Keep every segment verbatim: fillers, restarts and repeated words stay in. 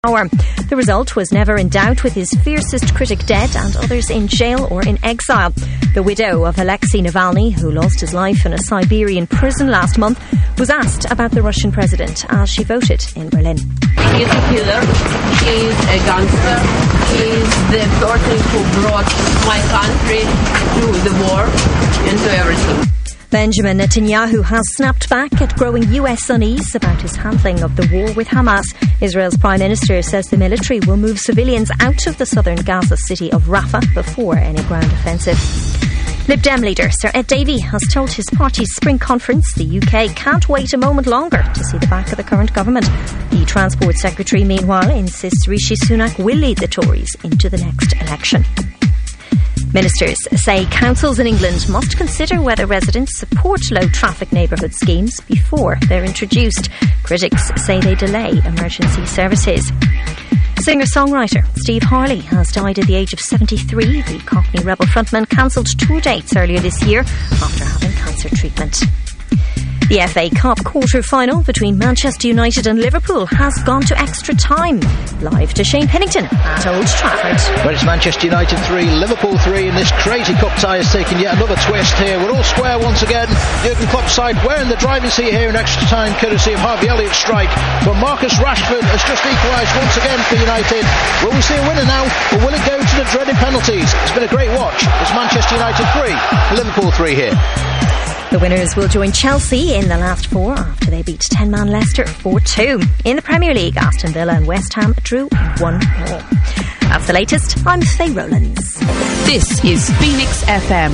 power. The result was never in doubt, with his fiercest critic dead and others in jail or in exile. The widow of Alexei Navalny, who lost his life in a Siberian prison last month, was asked about the Russian president as she voted in Berlin. He's a killer. He's a gangster. He's the person who brought my country through the war into everything. Benjamin Netanyahu has snapped back at growing U S unease about his handling of the war with Hamas. Israel's Prime Minister says the military will move civilians out of the southern Gaza city of Rafah before any ground offensive. Lib Dem leader Sir Ed Davey has told his party's spring conference the U K can't wait a moment longer to see the back of the current government. The Transport Secretary, meanwhile, insists Rishi Sunak will lead the Tories into the next election. Ministers say councils in England must consider whether residents support low-traffic neighbourhood schemes before they're introduced. Critics say they delay emergency services. Singer-songwriter Steve Harley has died at the age of seventy-three. The Cockney Rebel frontman cancelled tour dates earlier this year after having cancer treatment. The F A Cup quarter-final between Manchester United and Liverpool has gone to extra time. Live to Shane Pennington at Old Trafford. Well, it's Manchester United three, Liverpool three, and this crazy cup tie has taken yet another twist here. We're all square once again. Jurgen Klopp's side wearing the driving seat here in extra time, courtesy of Harvey Elliott's strike. But Marcus Rashford has just equalised once again for United. Will we see a winner now, or will it go to the dreaded penalties? It's been a great watch. It's Manchester United three, Liverpool three here. The winners will join Chelsea in the last four after they beat ten-man Leicester four two. In the Premier League, Aston Villa and West Ham drew one all. That's the latest. I'm Faye Rowlands. This is Phoenix F M.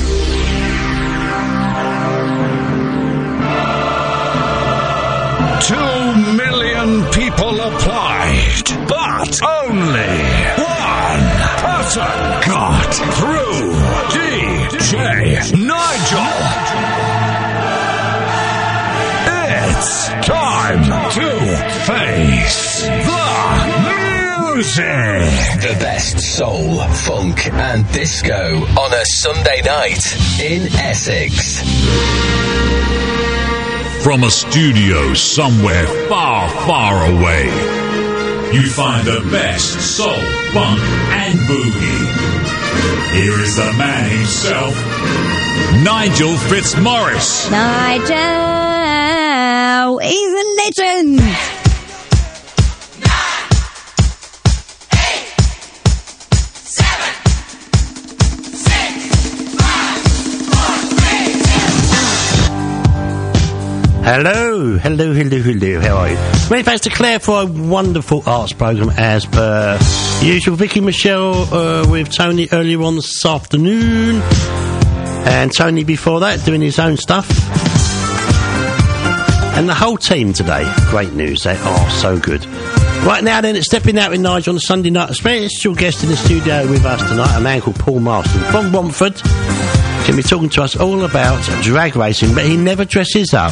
Two million people applied, but only one person got through. D J Nigel. It's time to face the music. The best soul, funk and disco on a Sunday night in Essex. From a studio somewhere far, far away, you find the best soul, funk and boogie. Here is the man himself, Nigel Fitzmaurice. Nigel, he's a legend. Nine, eight, seven, six, five, four, three, two. Hello, hello, hello, hello. How are you? Many thanks to Claire for a wonderful arts programme as per usual. Vicky Michelle uh, with Tony earlier on this afternoon. And Tony before that doing his own stuff. And the whole team today. Great news. They are so good. Right now then, it's Stepping Out with Nigel on a Sunday night. A special guest in the studio with us tonight, a man called Paul Marston from Romford. He's going to be talking to us all about drag racing, but he never dresses up.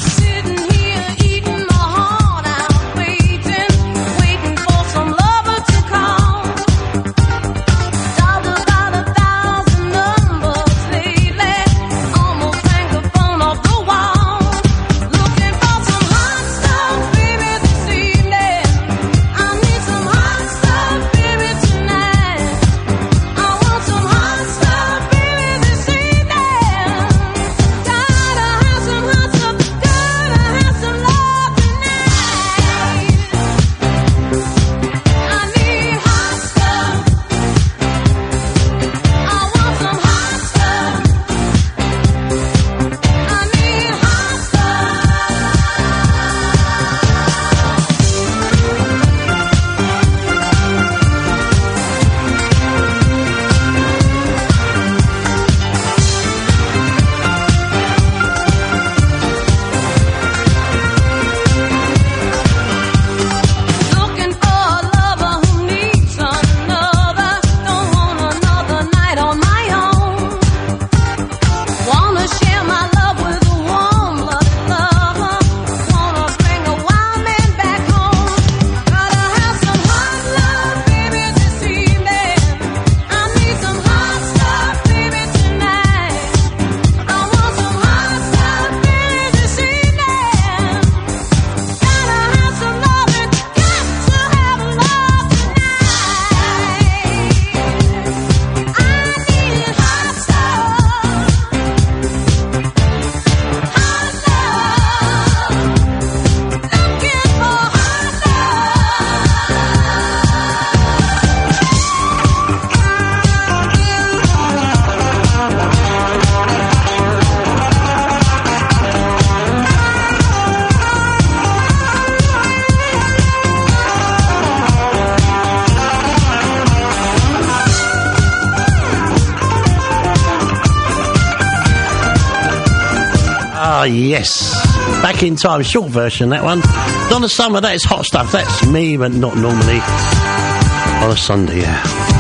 Ah, yes. Back in time, short version, that one. Donna Summer, that is hot stuff. That's me, but not normally on a Sunday, yeah.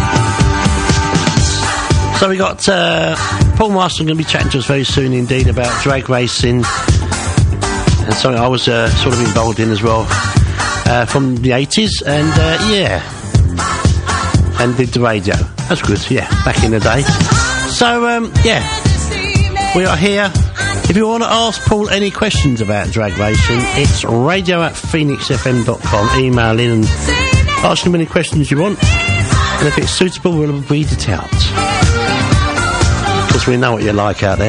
So we got uh, Paul Marston going to be chatting to us very soon indeed about drag racing. And something I was uh, sort of involved in as well uh, from the eighties. And, uh, yeah. And did the radio. That's good, yeah, back in the day. So, um, yeah. We are here. If you want to ask Paul any questions about drag racing, it's radio at phoenix f m dot com. Email in and ask him any questions you want. And if it's suitable, we'll read it out. Because we know what you're like out there.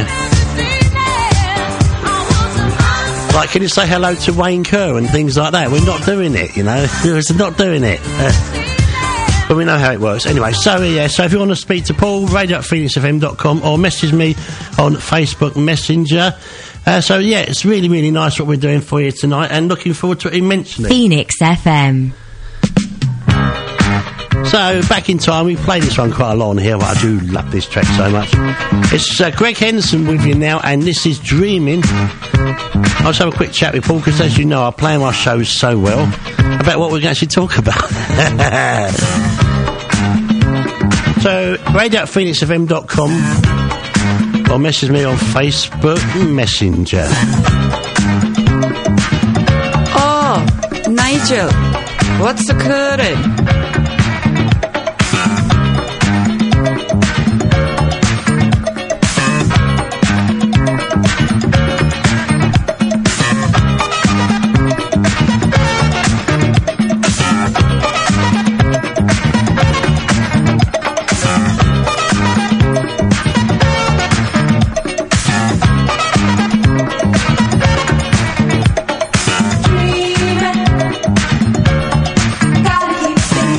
Like, can you say hello to Wayne Kerr and things like that? We're not doing it, you know. We're not doing it. Uh, But we know how it works. Anyway, so yeah, so if you want to speak to Paul, radio at phoenix f m dot com or message me on Facebook Messenger. Uh, so yeah, it's really, really nice what we're doing for you tonight and looking forward to it immensely. Phoenix F M. So, back in time, we played this one quite a lot on here, but I do love this track so much. It's uh, Greg Henderson with you now, and this is Dreaming. I'll just have a quick chat with Paul, because as you know, I plan my shows so well about what we can actually talk about. So, radio at phoenix f m dot com or message me on Facebook Messenger. Oh, Nigel, what's occurring? Dreaming, gotta keep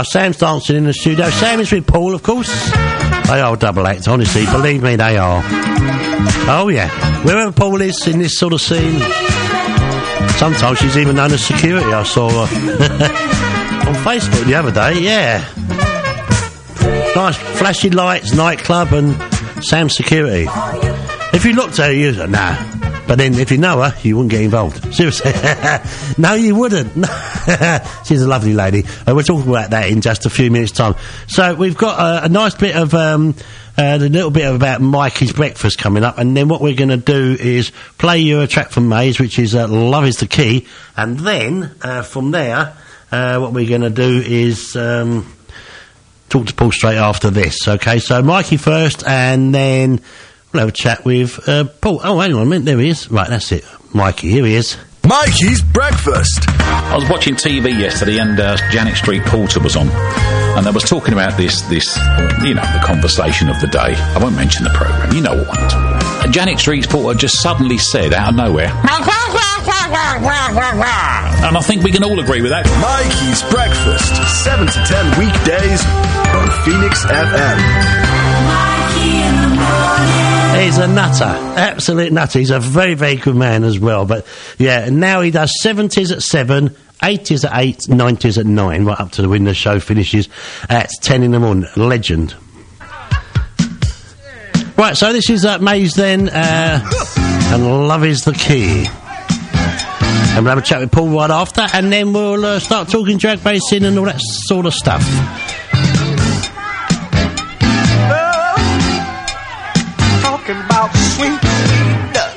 Sam's dancing in the studio. Sam is with Paul, of course. They are double act, honestly. Believe me, they are. Oh, yeah. Wherever Paul is in this sort of scene, sometimes she's even known as security. I saw her on Facebook the other day, yeah. Nice flashing lights, nightclub, and Sam's security. If you looked at her, you'd go, nah. But then, if you know her, you wouldn't get involved. Seriously. No, you wouldn't. She's a lovely lady. Uh, we'll talk about that in just a few minutes' time. So, we've got uh, a nice bit of... Um, uh, a little bit about Mikey's breakfast coming up, and then what we're going to do is play you a track from Maze, which is uh, Love is the Key, and then, uh, from there, uh, what we're going to do is... Um, talk to Paul straight after this, okay? So, Mikey first, and then... we'll have a chat with uh, Paul. Oh, hang on a minute. There he is. Right, that's it. Mikey, here he is. Mikey's Breakfast. I was watching T V yesterday and uh, Janet Street Porter was on. And they was talking about this, this, you know, the conversation of the day. I won't mention the programme. You know what I'm talking about. And Janet Street Porter just suddenly said, out of nowhere... and I think we can all agree with that. Mikey's Breakfast. seven to ten weekdays on Phoenix F M. Mikey in the morning. He's a nutter, absolute nutter. He's a very, very good man as well. But yeah, now he does seventies at seven, eighties at eight, nineties at nine, right up to the when the show finishes at ten in the morning. Legend. Right, so this is uh, Maze then, uh, and Love is the Key. And we'll have a chat with Paul right after, and then we'll uh, start talking drag racing and all that sort of stuff. About sweet love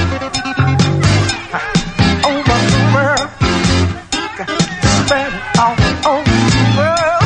over the world, spread it all over the world.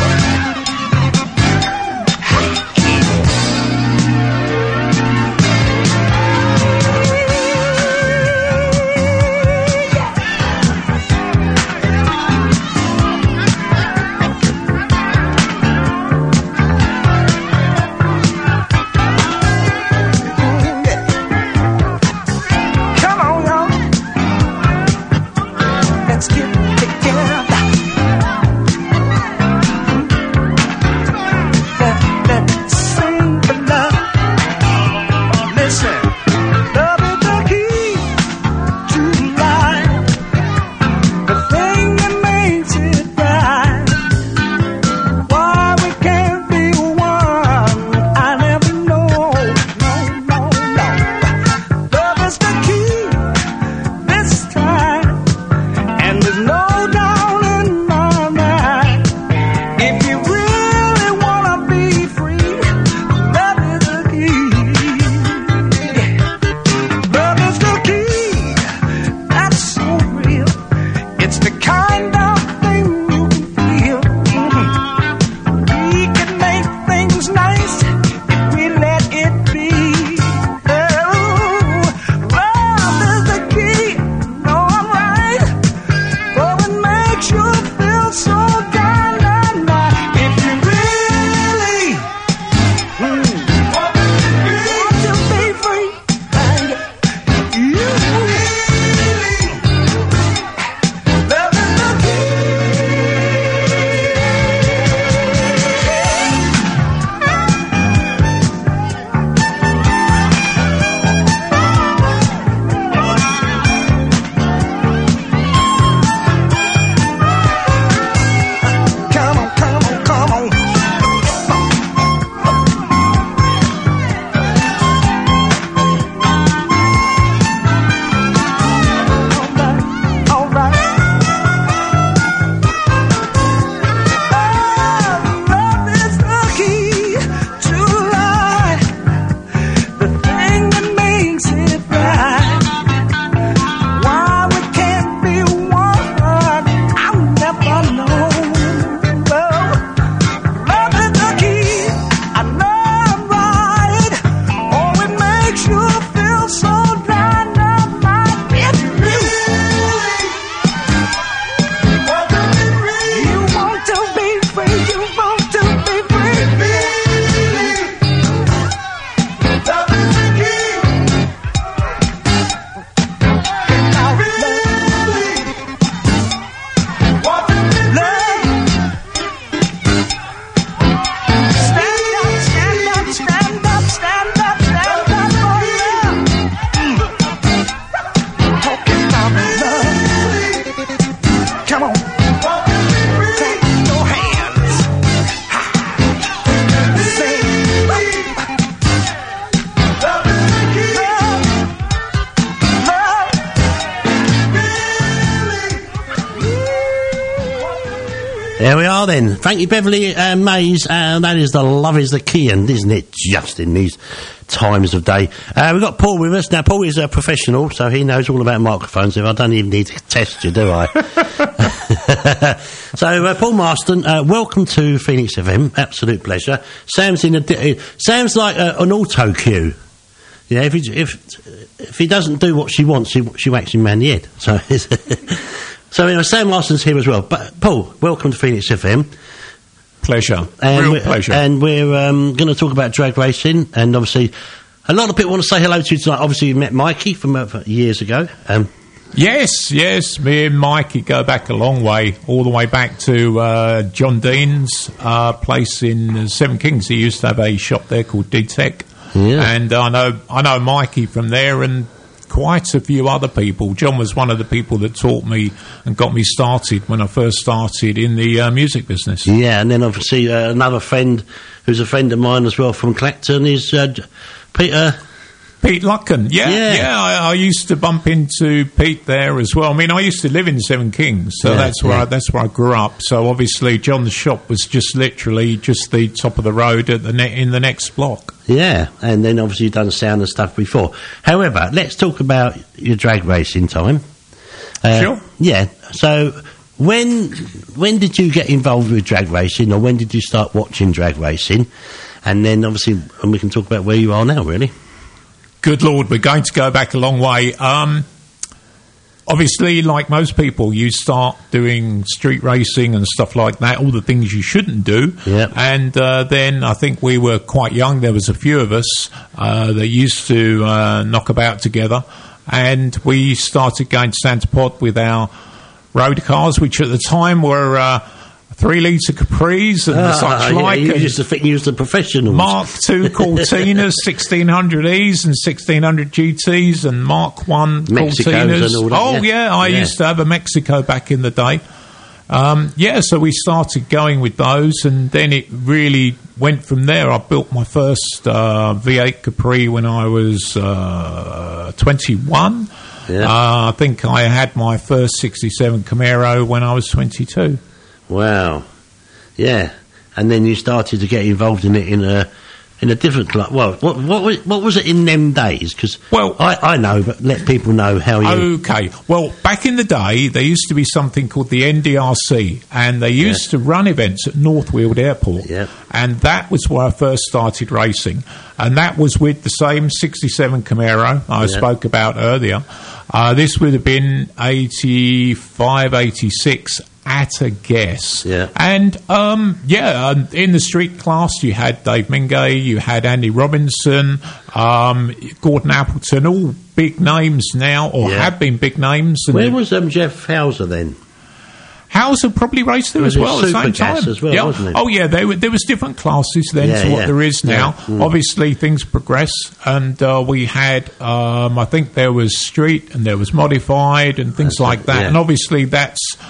There we are then. Thank you, Beverly uh, Mays. And uh, that is the love is the key, and isn't it just in these times of day? Uh, we've got Paul with us. Now, Paul is a professional, so he knows all about microphones. If I don't even need to test you, do I? So, uh, Paul Marston, uh, welcome to Phoenix F M. Absolute pleasure. Sam's in a... Di- Sam's like uh, an auto cue. Yeah, if he, if if he doesn't do what she wants, she, she whacks him round the head. So... So, anyway, Sam Marston's here as well. But, Paul, welcome to Phoenix F M. Pleasure. And Real we're, pleasure. And we're um, going to talk about drag racing. And, obviously, a lot of people want to say hello to you tonight. Obviously, you met Mikey from uh, years ago. Um, yes, yes. Me and Mikey go back a long way, all the way back to uh, John Dean's uh, place in uh, Seven Kings. He used to have a shop there called D-Tech. Yeah. And I know, I know Mikey from there, and quite a few other people. John was one of the people that taught me and got me started when I first started in the uh, music business. Yeah, and then obviously uh, another friend who's a friend of mine as well from Clacton is uh, Peter... Pete Luckin, yeah, yeah. yeah I, I used to bump into Pete there as well. I mean, I used to live in Seven Kings, so yeah, that's where yeah. I, that's where I grew up. So obviously, John's shop was just literally just the top of the road at the ne- in the next block. Yeah, and then obviously you've done sound and stuff before. However, let's talk about your drag racing time. Uh, sure. Yeah. So when when did you get involved with drag racing, or when did you start watching drag racing? And then obviously, and we can talk about where you are now, really. Good Lord, we're going to go back a long way. Um, obviously, like most people, you start doing street racing and stuff like that, all the things you shouldn't do. Yep. And uh, then I think we were quite young. There was a few of us uh, that used to uh, knock about together. And we started going to Santa Pod with our road cars, which at the time were... Uh, Three litre Capris and ah, such yeah, like. You used to think you was the professionals. Mark two Cortinas, sixteen hundred E's and sixteen hundred G T's and Mark one Mexicos Cortinas. And all that, oh, yeah, yeah I yeah. used to have a Mexico back in the day. Um, yeah, so we started going with those, and then it really went from there. I built my first uh, V eight Capri when I was uh, twenty-one. Yeah. Uh, I think I had my first sixty-seven Camaro when I was twenty-two. Wow, yeah, and then you started to get involved in it in a in a different club. Well, what what was, what was it in them days? Because well, I, I know, but let people know how you. Okay, well, back in the day, there used to be something called the N D R C, and they used yeah. to run events at Northfield Airport, yeah. and that was where I first started racing, and that was with the same sixty-seven Camaro I yeah. spoke about earlier. Uh, this would have been eighty-five, eighty-six. At a guess. Yeah. And, um, yeah, um, in the street class, you had Dave Mingay, you had Andy Robinson, um, Gordon Appleton, all big names now, or yeah. have been big names. And where was um, Jeff Hauser then? Hauser probably raced there as well at the same time. As well, yeah. wasn't it? Oh, yeah, there, were, there was different classes then yeah, to what yeah. there is now. Yeah. Mm. Obviously, things progress, and uh, we had, um, I think there was street and there was modified and things That's like it, that. yeah. And obviously, that's...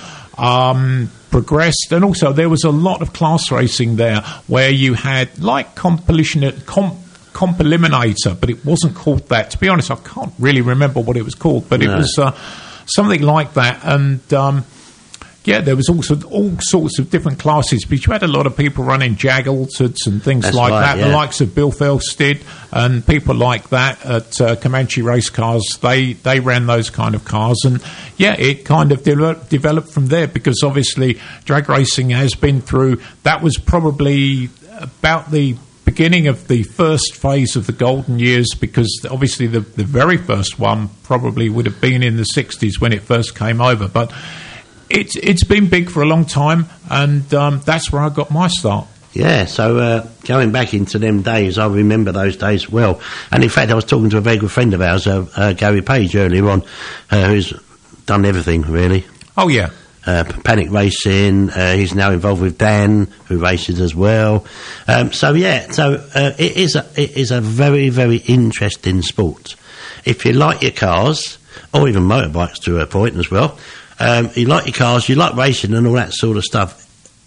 Um, progressed, and also there was a lot of class racing there where you had like compilation comp, comp eliminator, but it wasn't called that. To be honest, I can't really remember what it was called, but no. it was uh, something like that. And um, yeah, there was also all sorts of different classes, but you had a lot of people running Jag Altereds and things That's like right, that, yeah. the likes of Bill Felsted and people like that at uh, Comanche Race Cars. They they ran those kind of cars, and yeah, it kind of de- developed from there, because obviously drag racing has been through, that was probably about the beginning of the first phase of the golden years, because obviously the, the very first one probably would have been in the sixties when it first came over, but it's it's been big for a long time, and um, that's where I got my start. Yeah, so uh, going back into them days, I remember those days well. And in fact, I was talking to a very good friend of ours, uh, uh, Gary Page, earlier on, uh, who's done everything, really. Oh, yeah. Uh, Panic Racing, uh, he's now involved with Dan, who races as well. Um, so, yeah, so uh, it is a, it is a very, very interesting sport. If you like your cars, or even motorbikes to a point as well, um, you like your cars, you like racing and all that sort of stuff,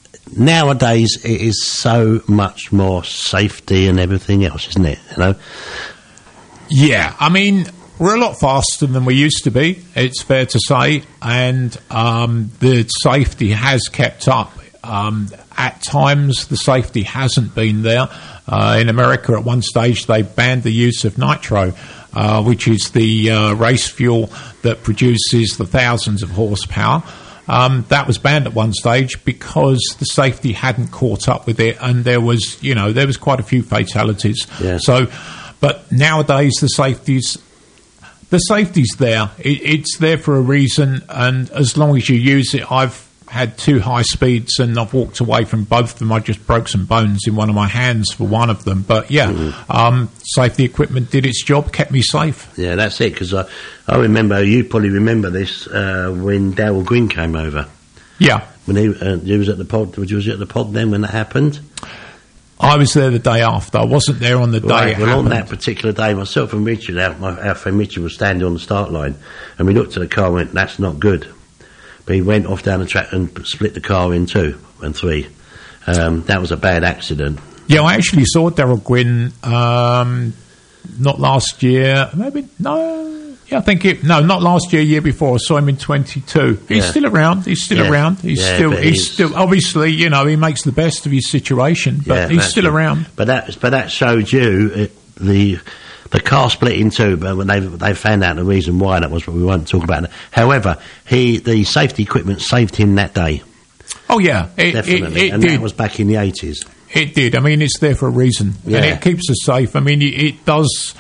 nowadays it is so much more safety and everything else, isn't it? You know? Yeah, I mean, we're a lot faster than we used to be, it's fair to say, and um, the safety has kept up um, at times the safety hasn't been there. Uh, in America, at one stage, they banned the use of nitro, uh, which is the uh, race fuel that produces the thousands of horsepower. Um, that was banned at one stage because the safety hadn't caught up with it, and there was, you know, there was quite a few fatalities. Yeah. So, but nowadays the safety's the safety's there. It, it's there for a reason, and as long as you use it, I've had two high speeds and I've walked away from both of them. I just broke some bones in one of my hands for one of them. But yeah, mm-hmm. um, safety equipment did its job, kept me safe. Yeah, that's it, because I, I remember, you probably remember this, uh, when Darrell Gwynn came over. Yeah. When he, uh, he was at the pod, was you at the pod then when that happened? I was there the day after. I wasn't there on the day right, it well, happened. On that particular day, myself and Richard, our, my, our friend Richard, was standing on the start line, and we looked at the car and went, that's not good. But he went off down the track and split the car in two and three. Um, that was a bad accident. Yeah, I actually saw Darrell Gwynn, um, not last year, maybe, no, yeah, I think it, no, not last year, year before. I saw him in twenty-two. He's yeah. still around, he's still yeah. around. He's yeah, still, he's, he's still, obviously, you know, he makes the best of his situation, but yeah, he's still it. around. But that, but that showed you uh, the... The car split in two, but when they they found out the reason why, that was what we won't talk about. However, he the safety equipment saved him that day. Oh yeah, it, definitely, it, it and did. that was back in the eighties. It did. I mean, it's there for a reason, yeah. and it keeps us safe. I mean, it, it does.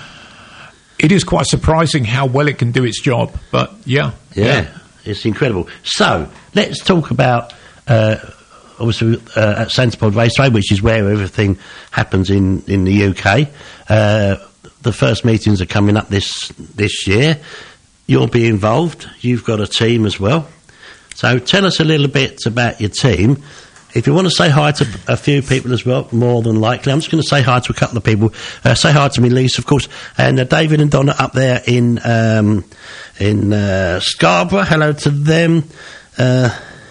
It is quite surprising how well it can do its job, but yeah, yeah, yeah. it's incredible. So let's talk about. Uh, Obviously, uh, at Santipod Raceway, which is where everything happens in, in the U K. Uh, the first meetings are coming up this this year. You'll be involved. You've got a team as well. So tell us a little bit about your team. If you want to say hi to a few people as well, more than likely. I'm just going to say hi to a couple of people. Uh, say hi to me, Lisa, of course, and uh, David and Donna up there in um, in uh, Scarborough. Hello to them. Uh,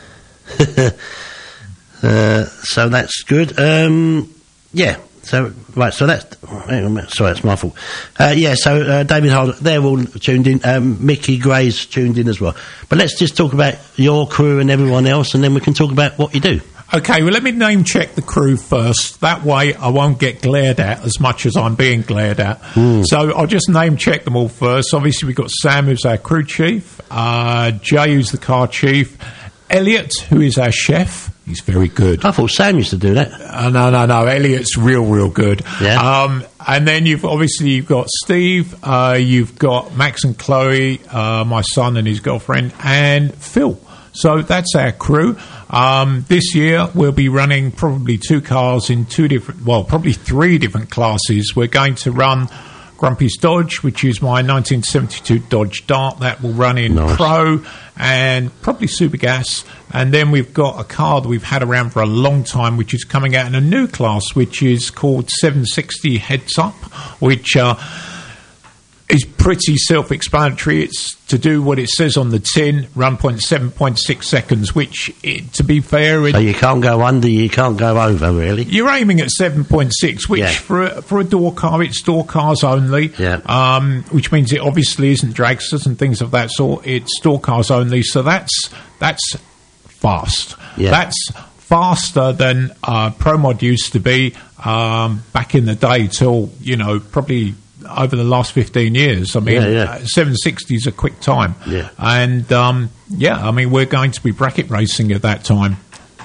Uh, so that's good. Um, yeah. So right. So that's hang on a minute, sorry. That's my fault. Uh, yeah. So uh, David Holder, they're all tuned in. Um, Mickey Gray's tuned in as well. But let's just talk about your crew and everyone else, and then we can talk about what you do. Okay. Well, let me name check the crew first. That way, I won't get glared at as much as I'm being glared at. Mm. So I'll just name check them all first. Obviously, we've got Sam, who's our crew chief. Uh, Jay, who's the car chief. Elliot, who is our chef. He's very good. I thought Sam used to do that. Uh, no, no, no. Elliot's real, real good. Yeah. Um, and then you've obviously you've got Steve, uh, you've got Max and Chloe, uh, my son and his girlfriend, and Phil. So that's our crew. Um, this year we'll be running probably two cars in two different, well, probably three different classes. We're going to run Grumpy's Dodge, which is my nineteen seventy-two Dodge Dart. That will run in nice. Pro and probably Super Gas. And then we've got a car that we've had around for a long time, which is coming out in a new class, which is called seven sixty Heads Up, which uh, is pretty self-explanatory. It's to do what it says on the tin, run point seven point six seconds, which, it, to be fair... It, so you can't go under, you can't go over, really? You're aiming at seven point six, which yeah. for, a, for a door car, it's door cars only, yeah. um, which means it obviously isn't dragsters and things of that sort. It's door cars only, so that's that's fast. Yeah. That's faster than uh, Pro Mod used to be um, back in the day till, you know, probably... over the last fifteen years. I mean, yeah, yeah. uh, seven sixty is a quick time. Yeah. And, um, yeah, I mean, we're going to be bracket racing at that time.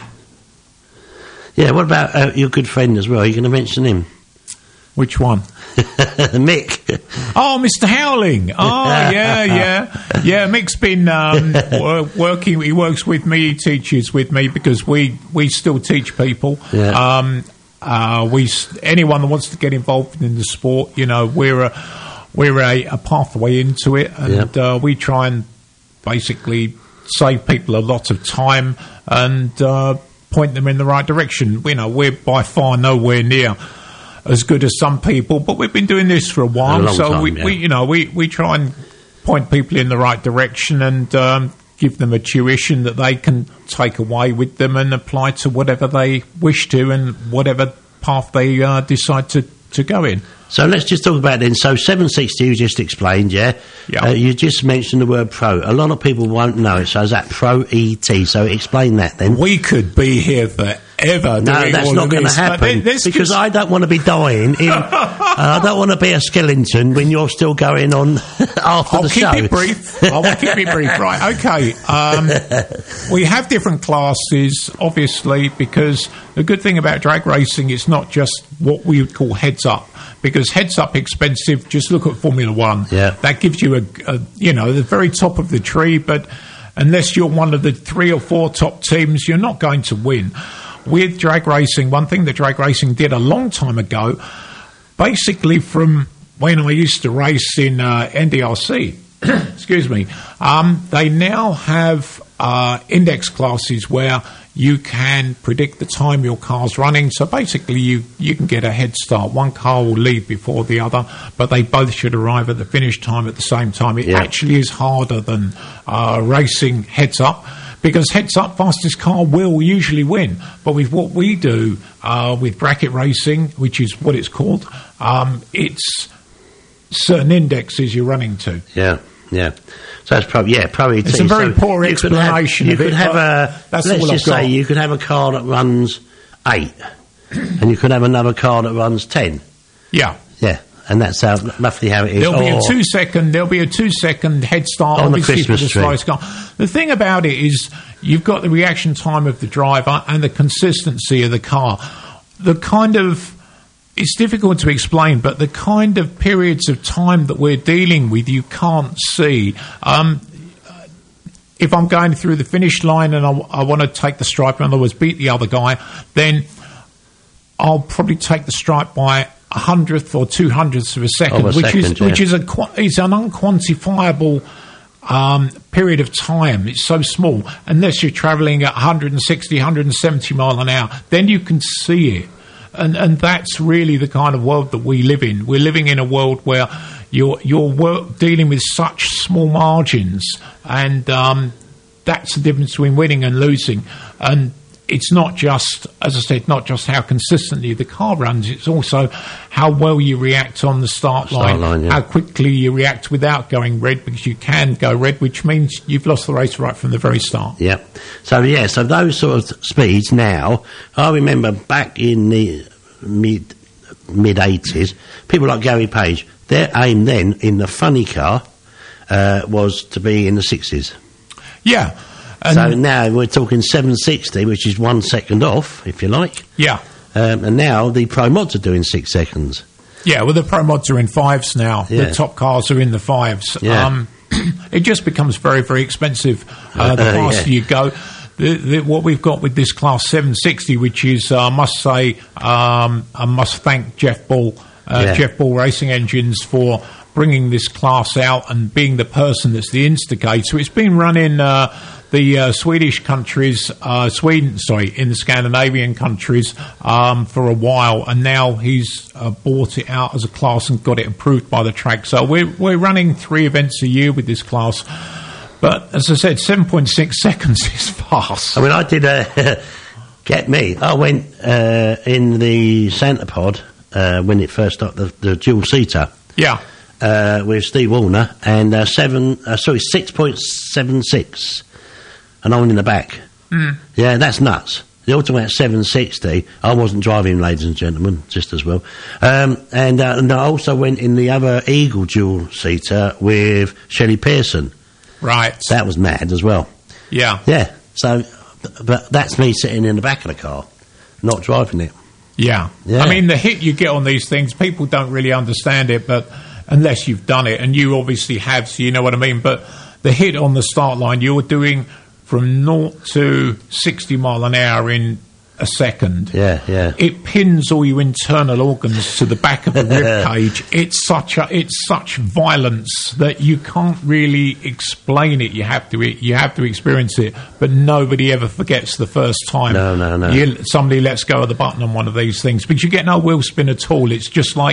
Yeah, what about uh, your good friend as well? Are you going to mention him? Which one? Mick. Oh, Mister Howling. Oh, yeah, yeah. Yeah, Mick's been um, wor- working, he works with me, he teaches with me, because we, we still teach people. Yeah. Um, Uh, we anyone that wants to get involved in the sport, you know, we're a we're a, a pathway into it, and yep. uh, we try and basically save people a lot of time and uh, point them in the right direction. You know, we're by far nowhere near as good as some people, but we've been doing this for a while, a so time, we, yeah. we, you know, we, we try and point people in the right direction and. Um, give them a tuition that they can take away with them and apply to whatever they wish to and whatever path they uh, decide to to go in. So let's just talk about then. So seven sixty you just explained, yeah? Yeah. Uh, you just mentioned the word Pro. A lot of people won't know it, so is that Pro E T? So explain that then. We could be here forever. No, that's not going to happen, because just... I don't want to be dying in... uh, I don't want to be a skeleton when you're still going on after I'll the keep show. it brief. I'll keep it brief. Right, okay. Um, we have different classes, obviously, because the good thing about drag racing is not just what we would call heads up. Because heads up expensive, just look at Formula One. Yeah. That gives you a, a, you know, the very top of the tree, but unless you're one of the three or four top teams, you're not going to win. With drag racing, one thing that drag racing did a long time ago, basically from when I used to race in uh, N D R C, excuse me, um, they now have uh, index classes where you can predict the time your car's running. So basically you, you can get a head start. One car will leave before the other, but they both should arrive at the finish time at the same time. It yeah. actually is harder than uh, racing heads up, because heads up, fastest car will usually win. But with what we do uh, with bracket racing, which is what it's called, um, it's certain indexes you're running to. Yeah, yeah. So that's probably, yeah, probably... It's a very so poor explanation you of could it, have a, that's let's all just I've got. say you could have a car that runs eight, and you could have another car that runs ten. Yeah. Yeah, and that's how, roughly how it is. There'll be or, a two second. There'll be a two second head start on the obviously Christmas for the tree. slowest car. The thing about it is you've got the reaction time of the driver and the consistency of the car. The kind of it's difficult to explain, but the kind of periods of time that we're dealing with, you can't see. Um, if I'm going through the finish line and I, I want to take the stripe, in other words, beat the other guy, then I'll probably take the stripe by a hundredth or two hundredths of a second, of a which second, is yeah. which is a is an unquantifiable um, period of time. It's so small, unless you're travelling at one sixty, one seventy mile an hour, then you can see it. And and that's really the kind of world that we live in. We're living in a world where you're you're work, dealing with such small margins, and um, that's the difference between winning and losing. And it's not just, as I said, not just how consistently the car runs, it's also how well you react on the start, start line, line yeah. how quickly you react without going red, because you can go red, which means you've lost the race right from the very start. Yeah. So, yeah, so those sort of speeds now, I remember back in the mid, mid-eighties, people like Gary Page, their aim then in the funny car uh, was to be in the sixties. Yeah. And so now we're talking seven sixty, which is one second off, if you like. Yeah. Um, and now the Pro Mods are doing six seconds. Yeah, well, the Pro Mods are in fives now. Yeah. The top cars are in the fives. Yeah. Um, it just becomes very, very expensive uh, the Uh, faster yeah. you go. The, the, what we've got with this class seven sixty, which is, uh, I must say, um, I must thank Jeff Ball, uh, Yeah. Jeff Ball Racing Engines for bringing this class out and being the person that's the instigator. It's been run in uh, the uh, Swedish countries, uh, Sweden, sorry, in the Scandinavian countries um, for a while, and now he's uh, bought it out as a class and got it approved by the track. So we're we're running three events a year with this class. But as I said, seven point six seconds is fast. I mean, I did a get me. I went uh, in the Santa Pod uh, when it first started, the, the dual seater. Yeah. Uh, with Steve Warner and uh, seven, uh, sorry, six point seven six, and I went in the back. Mm. Yeah, that's nuts. The Automat seven sixty. I wasn't driving, ladies and gentlemen, just as well. Um, and, uh, and I also went in the other Eagle dual seater with Shelley Pearson. Right. That was mad as well. Yeah. Yeah. So, but that's me sitting in the back of the car, not driving it. Yeah. Yeah. I mean, the hit you get on these things, people don't really understand it, but unless you've done it, and you obviously have, so you know what I mean. But the hit on the start line, you're doing from naught to sixty mile an hour in a second. Yeah, yeah. It pins all your internal organs to the back of the rib cage. It's such a, it's such violence that you can't really explain it. You have to, you have to experience it. But nobody ever forgets the first time. No, no, no. You, somebody lets go of the button on one of these things, because you get no wheel spin at all. It's just like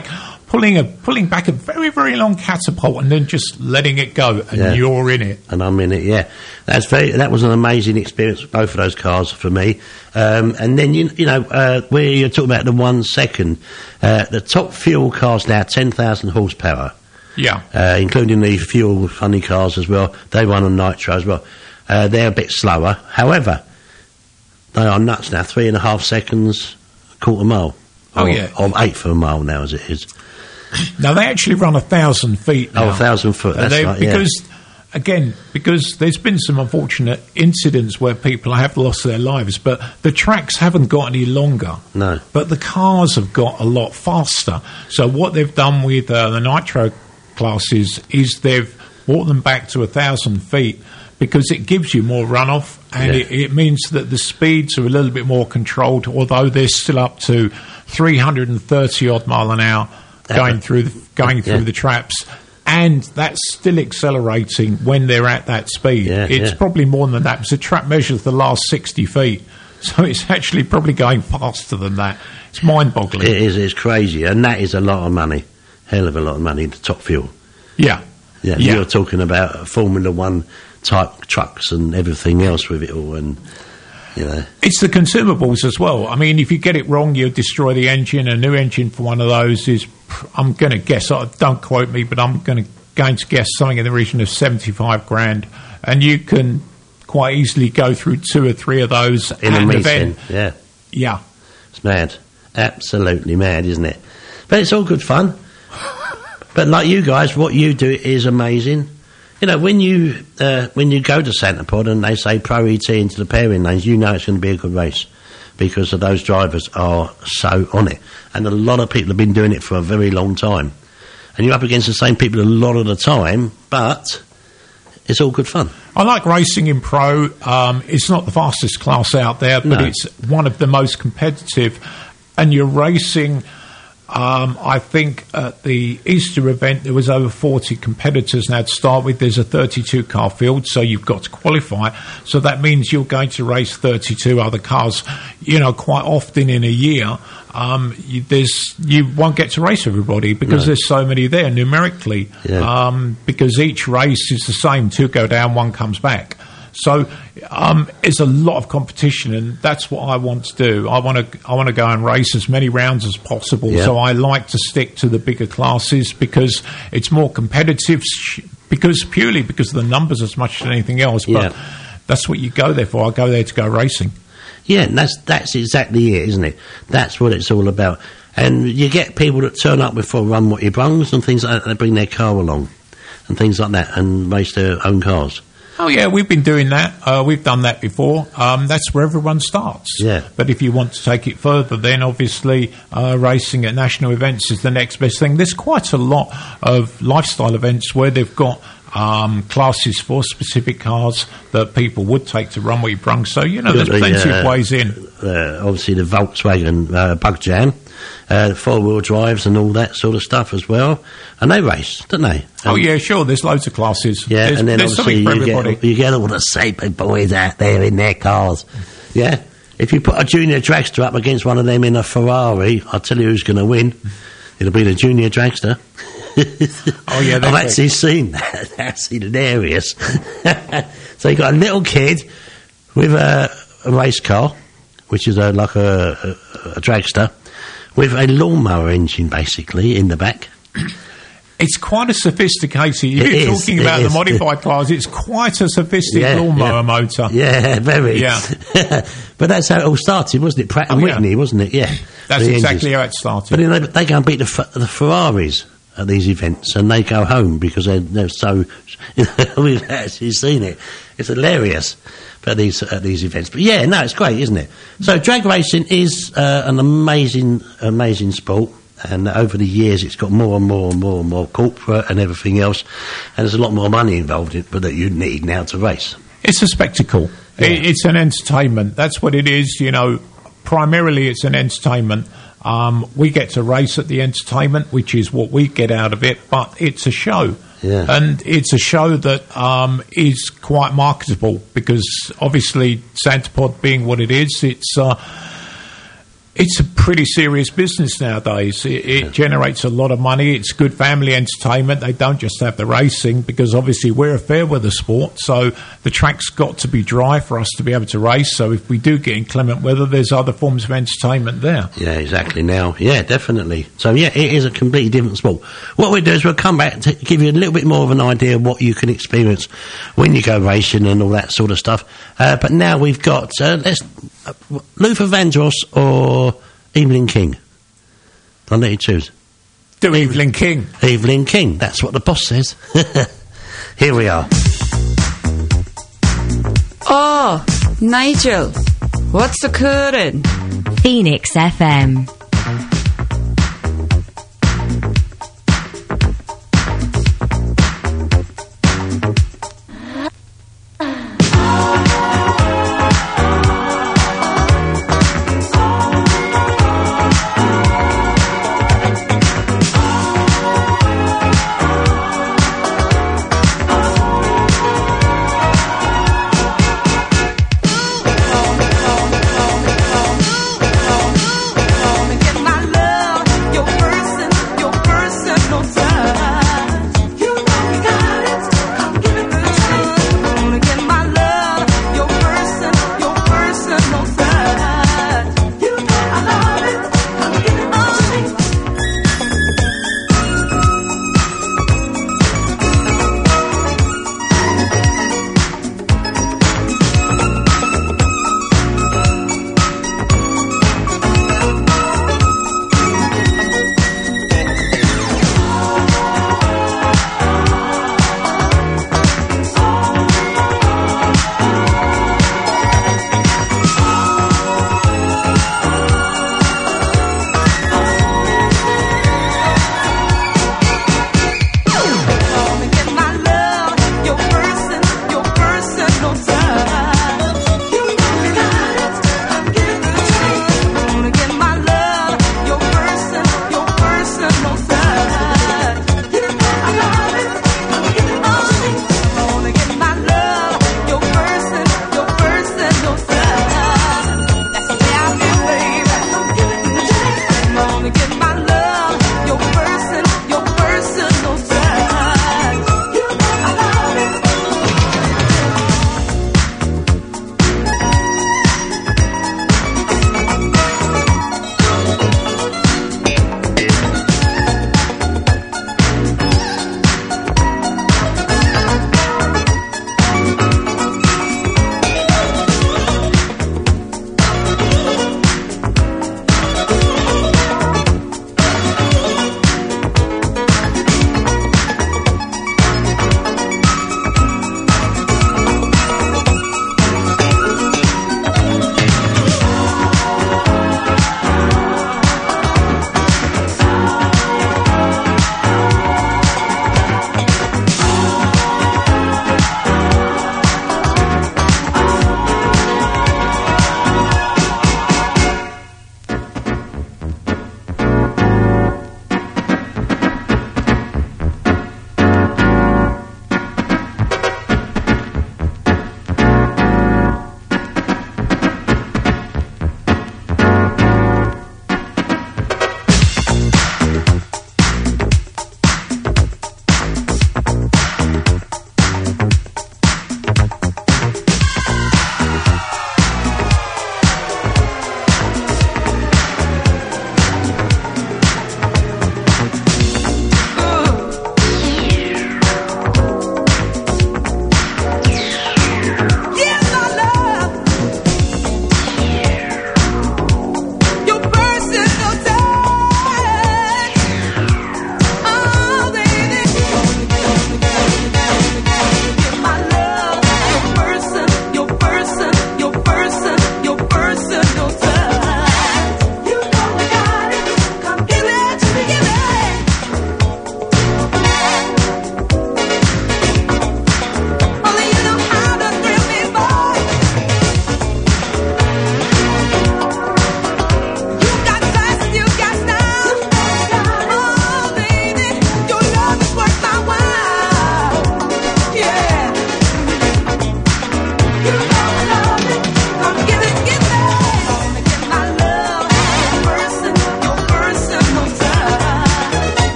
pulling a pulling back a very very long catapult and then just letting it go, and Yeah. you're in it. And I'm in it, yeah. That's very. That was an amazing experience, both of those cars for me. Um, and then you, you know, uh, where you're talking about the one second, uh, the top fuel cars now, ten thousand horsepower, Yeah. uh, including the fuel funny cars as well. They run on nitro as well. Uh, they're a bit slower. However, they are nuts now. Three and a half seconds, quarter mile. Oh, or, yeah. or eighth of a mile now, as it is. Now they actually run a thousand feet. Now. Oh, a thousand foot. That's They- right. Yeah. because again, because there's been some unfortunate incidents where people have lost their lives, but the tracks haven't got any longer. No. But the cars have got a lot faster. So what they've done with uh, the nitro classes is they've brought them back to a thousand feet because it gives you more runoff, and Yeah. it, it means that the speeds are a little bit more controlled, although they're still up to three hundred thirty odd mile an hour going through the, going through Yeah. the traps. And that's still accelerating when they're at that speed. Yeah, it's yeah. probably more than that, because the trap measures the last sixty feet. So it's actually probably going faster than that. It's mind-boggling. It is. It's crazy, and that is a lot of money. Hell of a lot of money to top fuel. Yeah. Yeah, Yeah. you're talking about Formula One type trucks and everything else with it all, and you know. It's the consumables as well. I mean, if you get it wrong, you'll destroy the engine. A new engine for one of those is, I'm going to guess, uh, don't quote me, but I'm going to going to guess something in the region of seventy-five grand. And you can quite easily go through two or three of those In at a an meeting, event. yeah. Yeah. It's mad. Absolutely mad, isn't it? But it's all good fun. But like you guys, what you do is amazing. You know, when you uh, when you go to Santa Pod and they say Pro E T into the pairing lanes, you know it's going to be a good race because of those drivers are so on it. And a lot of people have been doing it for a very long time. And you're up against the same people a lot of the time, but it's all good fun. I like racing in pro. Um, it's not the fastest class out there, but No. it's one of the most competitive. And you're racing, um, I think, at the Easter event, there was over forty competitors. Now, to start with, there's a thirty-two car field, so you've got to qualify. So that means you're going to race thirty-two other cars, you know, quite often in a year. Um, you, there's, you won't get to race everybody because No. there's so many there numerically. Yeah. Um, because each race is the same. Two go down, one comes back. So um, it's a lot of competition, and that's what I want to do. I want to I want to go and race as many rounds as possible. Yeah. So I like to stick to the bigger classes because it's more competitive. sh- Because purely because of the numbers as much as anything else. But Yeah. that's what you go there for. I go there to go racing. Yeah, and that's that's exactly it, isn't it? That's what it's all about. And you get people that turn up with full run what he brings and things like that. They bring their car along and things like that and race their own cars. Oh yeah, we've been doing that. Uh, we've done that before. Um, that's where everyone starts. Yeah. But if you want to take it further, then obviously uh, racing at national events is the next best thing. There's quite a lot of lifestyle events where they've got um, classes for specific cars that people would take to run wheat brung. So you know, there's The, plenty uh, of ways in. Uh, obviously, the Volkswagen uh, Bug Jam, uh, four wheel drives, and all that sort of stuff as well. And they race, don't they? Oh And- yeah, sure. There's loads of classes. Yeah, there's, and then there's obviously something for you everybody. get, you get all the super boys out there in their cars. Yeah, if you put a junior dragster up against one of them in a Ferrari, I'll tell you who's going to win. It'll be the junior dragster. Oh yeah, I've they're actually seen that. That's hilarious. So you got a little kid with a, a race car, which is a, like a, a, a dragster, with a lawnmower engine basically in the back. It's quite a sophisticated. If It you're is, talking it about the is. modified class, it's quite a sophisticated Yeah, lawnmower yeah. motor. Yeah, very. Yeah. But that's how it all started, wasn't it? Pratt and Oh, yeah. Whitney, wasn't it? Yeah. That's The exactly engines. how it started. But then they, they go and beat the, F- the Ferraris at these events, and they go home because they're, they're so. We've actually seen it. It's hilarious at these at these events. But yeah, no, it's great, isn't it? So drag racing is uh, an amazing, amazing sport. And over the years, it's got more and more and more and more corporate and everything else. And there's a lot more money involved in it, but that you need now to race. It's a spectacle. Yeah. It, it's an entertainment. That's what it is. You know, primarily it's an entertainment. Um, we get to race at the entertainment, which is what we get out of it. But it's a show. Yeah. And it's a show that um, is quite marketable because obviously Santa Pod being what it is, it's uh, It's a pretty serious business nowadays. It, it generates a lot of money. It's good family entertainment. They don't just have the racing, because obviously we're a fair weather sport, so the track's got to be dry for us to be able to race. So if we do get inclement weather, there's other forms of entertainment there. Yeah, exactly. Now, yeah, definitely. So yeah, it is a completely different sport. What we'll do is we'll come back to give you a little bit more of an idea of what you can experience when you go racing and all that sort of stuff. Uh, but now we've got uh, let's uh, Luther Vandross or Evelyn King. I'll let you choose. Do Evelyn King. Evelyn King. That's what the boss says. Here we are. Oh, Nigel, what's occurring? Phoenix F M. Call me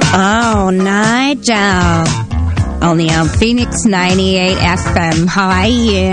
Oh, Nigel. Only on Phoenix ninety-eight F M. How are you?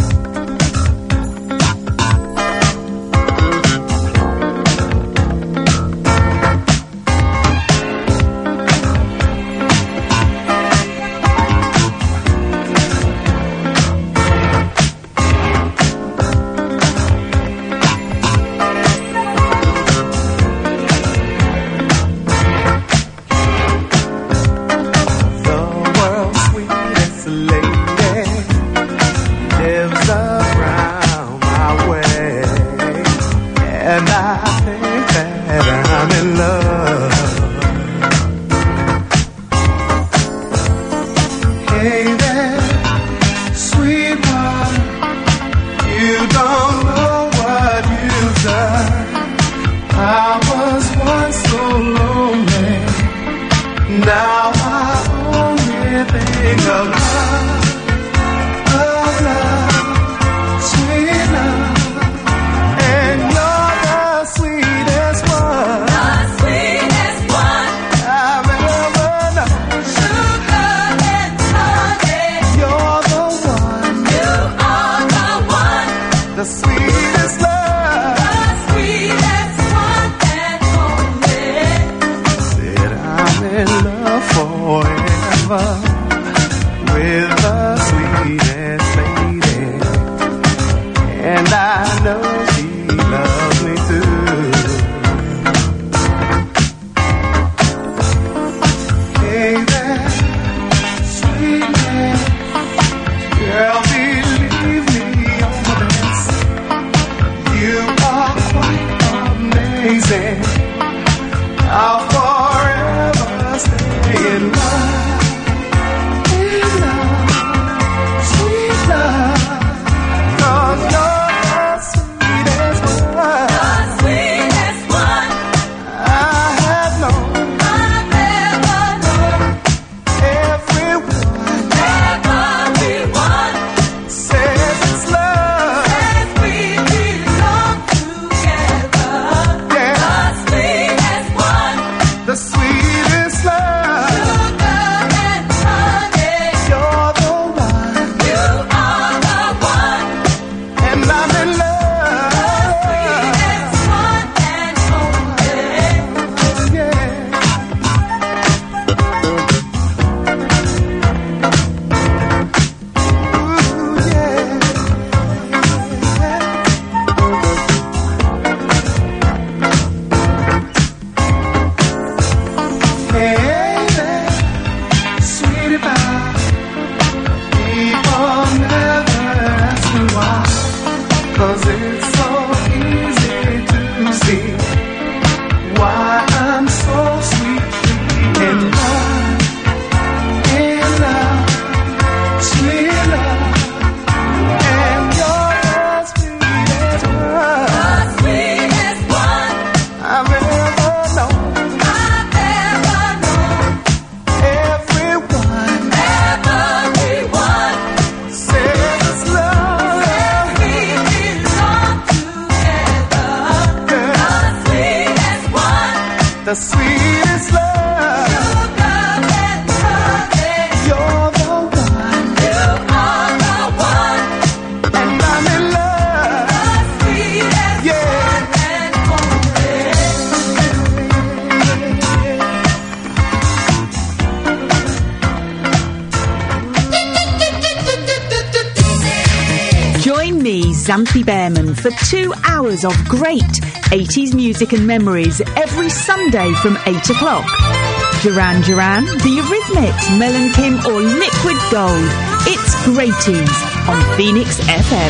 Xanthi Behrman for two hours of great eighties music and memories every Sunday from eight o'clock. Duran Duran, The Eurythmics, Mel and Kim or Liquid Gold. It's Greaties on Phoenix F M.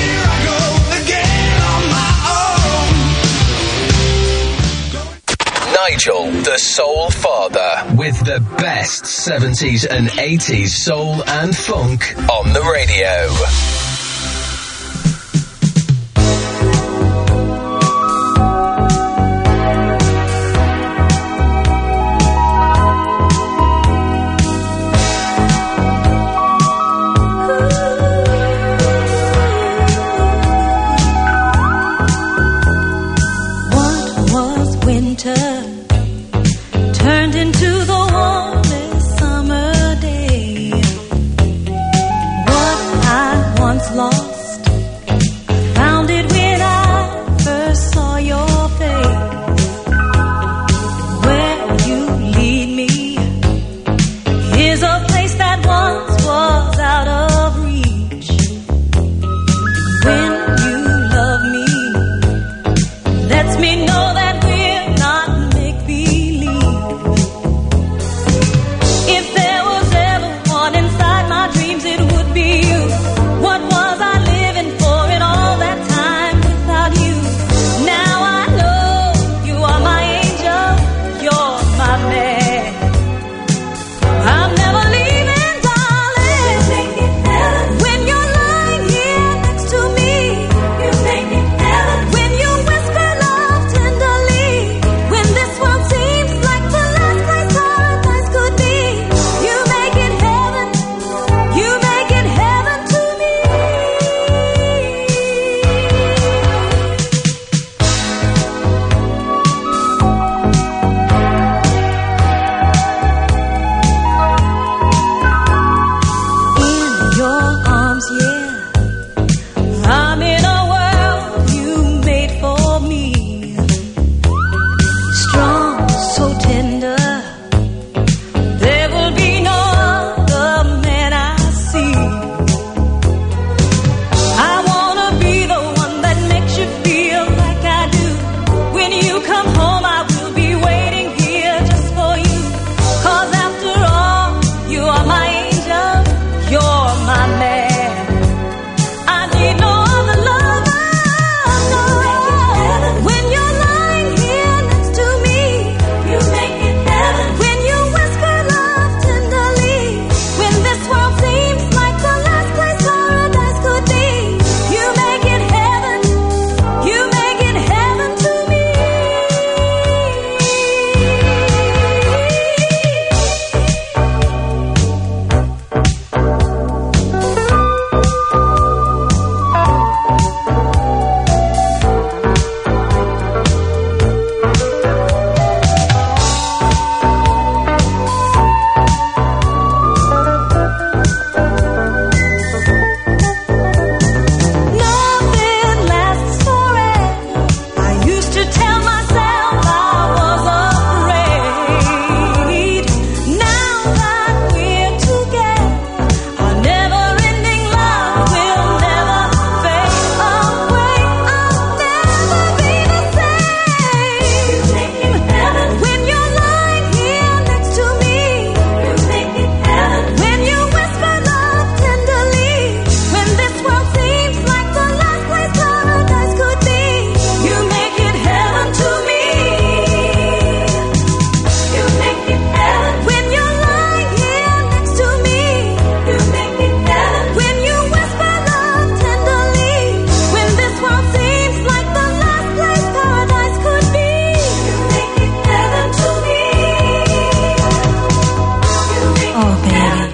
Nigel, the Soul Father, with the best seventies and eighties soul and funk on the radio. Turned into the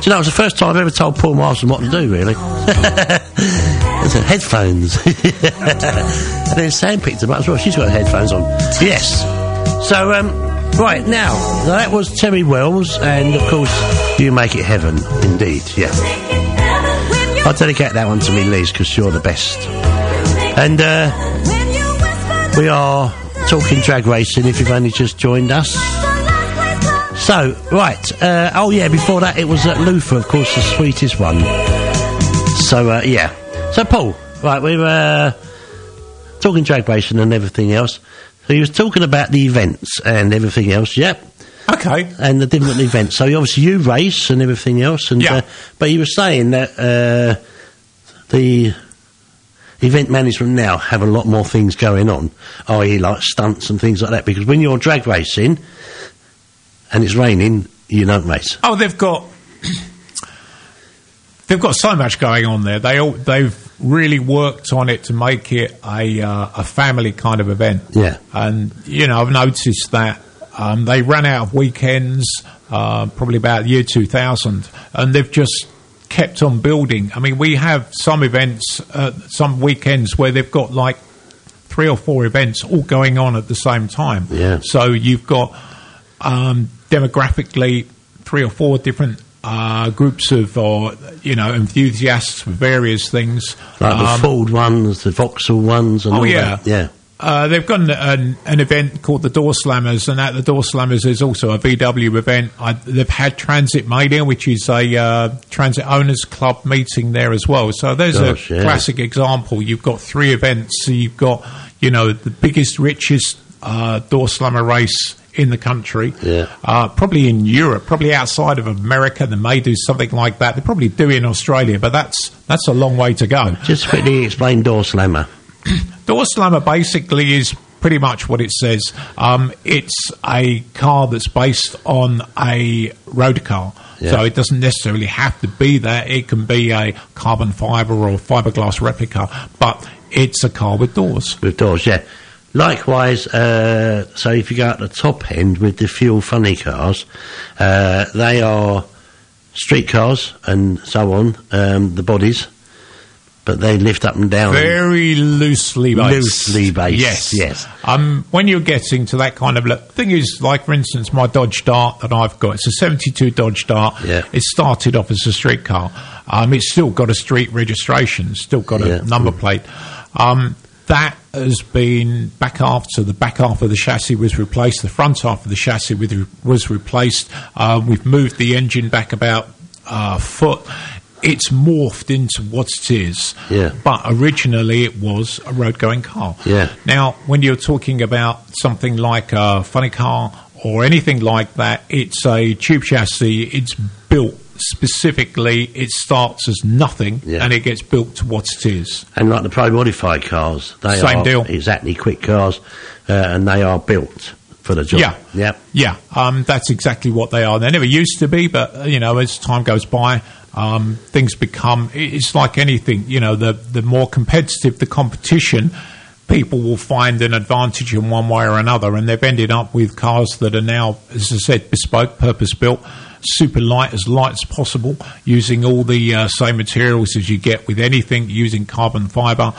you know, it was the first time I've ever told Paul Marsden what to do, really. Headphones. And then Sam picked them up as well. She's got headphones on. Yes. So, um, right, now, that was Terry Wells, and, of course, You Make It Heaven, indeed, yeah. I'll dedicate that one to me, Liz, because you're the best. And, uh, we are talking drag racing, if you've only just joined us. So, right, uh, oh yeah, before that it was at Luther, of course, the sweetest one. So, uh, yeah. So, Paul, right, we were uh, talking drag racing and everything else. So he was talking about the events and everything else, yep. Okay. And the different events. So, obviously, you race and everything else. And, yeah. Uh, but he was saying that uh, the event management now have a lot more things going on, that is like stunts and things like that, because when you're drag racing and it's raining, you don't race. Oh, they've got they've got so much going on there. They all, they've really worked on it to make it a uh, a family kind of event. Yeah. And you know, I've noticed that um, they ran out of weekends uh, probably about the year two thousand, and they've just kept on building. I mean, we have some events, uh, some weekends where they've got like three or four events all going on at the same time. Yeah. So you've got um, demographically three or four different uh, groups of, or you know, enthusiasts for various things. Like um, the Ford ones, the Vauxhall ones, and oh all yeah, that. Yeah. Uh, they've got an, an, an event called the Door Slammers, and at the Door Slammers there's also a V W event. I, they've had Transit Mania, which is a uh, Transit Owners Club meeting there as well. So there's Gosh, a yeah. classic example. You've got three events. So you've got, you know, the biggest, richest uh, Door Slammer race in the country. Yeah. Uh, probably in Europe, probably outside of America. They may do something like that. They probably do in Australia, but that's that's a long way to go. Just quickly explain Door Slammer. Door Slammer basically is pretty much what it says. Um, it's a car that's based on a road car. Yeah. So it doesn't necessarily have to be that. It can be a carbon fibre or fiberglass replica, but it's a car with doors. With doors, yeah. Likewise, uh, so if you go at the top end with the fuel funny cars, uh, they are street cars and so on, um, the bodies. But they lift up and down. Very loosely based. Loosely based, yes. yes. Um, when you're getting to that kind of... Le- thing is, like, for instance, my Dodge Dart that I've got, it's a seventy-two Dodge Dart. Yeah. It started off as a street car. Um, it's still got a street registration, still got a Yeah. number plate. Um, that has been back after the back half of the chassis was replaced, the front half of the chassis with, was replaced. Uh, we've moved the engine back about uh, a foot. It's morphed into what it is. Yeah. But originally it was a road-going car. Yeah. Now, when you're talking about something like a funny car or anything like that, it's a tube chassis. It's built specifically. It starts as nothing, Yeah. and it gets built to what it is. And like the pro-modified cars, they Same are deal. exactly quick cars, uh, and they are built for the job. Yeah. Yeah. Yeah, um, that's exactly what they are. They never used to be, but, uh, you know, as time goes by, um, things become... It's like anything, you know, the, the more competitive the competition, people will find an advantage in one way or another, and they've ended up with cars that are now, as I said, bespoke, purpose-built, super light, as light as possible, using all the uh, same materials as you get with anything, using carbon fibre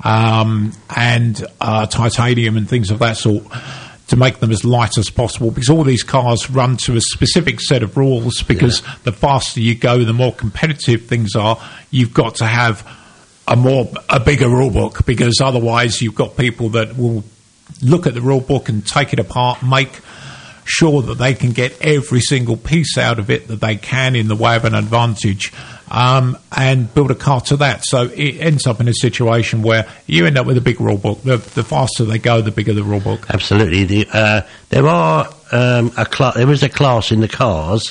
um, and uh, titanium and things of that sort, to make them as light as possible, because all these cars run to a specific set of rules, because Yeah. the faster you go, the more competitive things are. You've got to have a more a bigger rule book, because otherwise you've got people that will look at the rule book and take it apart, make sure that they can get every single piece out of it that they can in the way of an advantage, um, and build a car to that. So it ends up in a situation where you end up with a big rule book. The, the faster they go, the bigger the rule book. Absolutely. The, uh, there are um, a cl- there is a class in the cars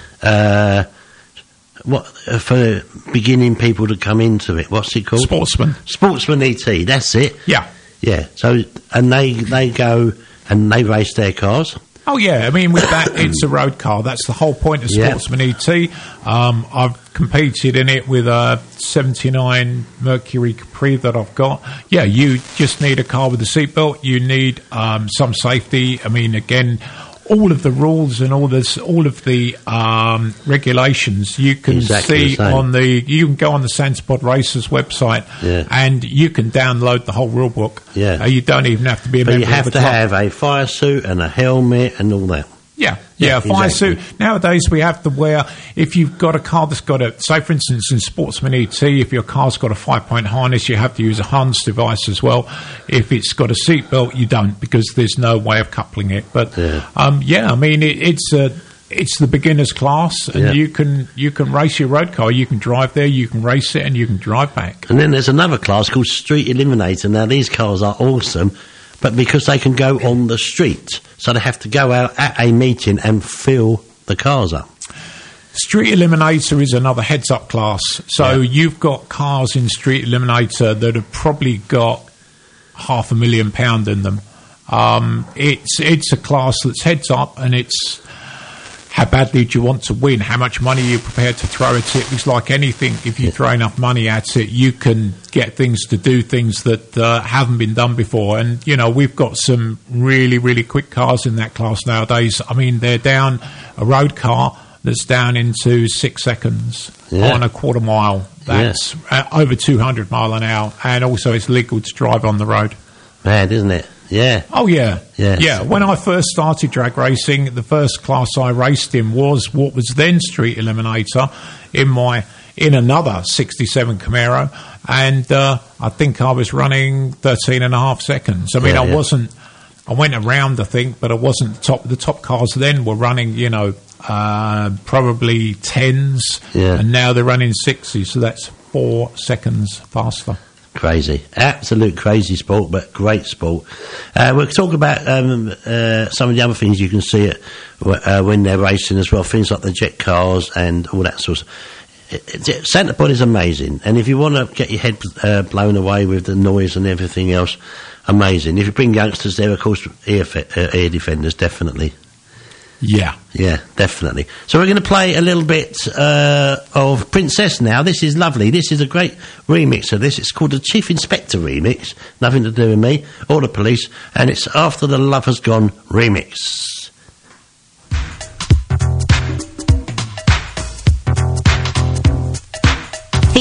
uh, what uh, for beginning people to come into it. What's it called? Sportsman. Sportsman E T. That's it. Yeah. Yeah. So and they they go and they race their cars. Oh, yeah. I mean, with that, it's a road car. That's the whole point of Yeah. Sportsman E T. Um, I've competed in it with a seventy-nine Mercury Capri that I've got. Yeah, you just need a car with a seatbelt. You need um, some safety. I mean, again, all of the rules and all this, all of the um, regulations you can Exactly see the same. on the. You can go on the Sandspot Racers website, Yeah. and you can download the whole rule book. Yeah. Uh, you don't even have to be a But member you have of the to club. have a fire suit and a helmet and all that. Yeah, Yeah, yeah, fire exactly. suit. Nowadays, we have to wear, if you've got a car that's got a, say, for instance, in Sportsman E T, if your car's got a five-point harness, you have to use a harness device as well. If it's got a seatbelt, you don't, because there's no way of coupling it. But, Yeah. um, yeah, I mean, it, it's a... It's the beginner's class, and Yeah. you can you can race your road car. You can drive there, you can race it, and you can drive back. And then there's another class called Street Eliminator. Now, these cars are awesome, but because they can go on the street, so they have to go out at a meeting and fill the cars up. Street Eliminator is another heads-up class. So Yeah. you've got cars in Street Eliminator that have probably got half a million pound in them. Um, it's it's a class that's heads-up, and it's how badly do you want to win? How much money are you prepared to throw at it? It's like anything. If you throw enough money at it, you can get things to do things that uh, haven't been done before. And, you know, we've got some really, really quick cars in that class nowadays. I mean, they're down a road car that's down into six seconds Yeah. on a quarter mile. That's uh, over two hundred mile an hour. And also it's legal to drive on the road. Mad, isn't it? Yeah. Oh, yeah. Yes. Yeah. When I first started drag racing, the first class I raced in was what was then Street Eliminator in my in another sixty-seven Camaro. And uh, I think I was running thirteen and a half seconds. I mean, Yeah, I yeah. wasn't, I went around, I think, but I wasn't top. The top cars then were running, you know, uh, probably tens. Yeah. And now they're running sixties. So that's four seconds faster. Crazy. Absolute crazy sport, but great sport. Uh, we'll talk about um, uh, some of the other things you can see it uh, when they're racing as well, things like the jet cars and all that sort of it, it, Santa Pod is amazing, and if you want to get your head uh, blown away with the noise and everything else, amazing. If you bring youngsters there, of course, ear, fe- uh, ear defenders, definitely. Yeah. Yeah, definitely. So we're going to play a little bit uh, of Princess now. This is lovely. This is a great remix of this. It's called the Chief Inspector remix. Nothing to do with me or the police. And it's After the Love Has Gone remix.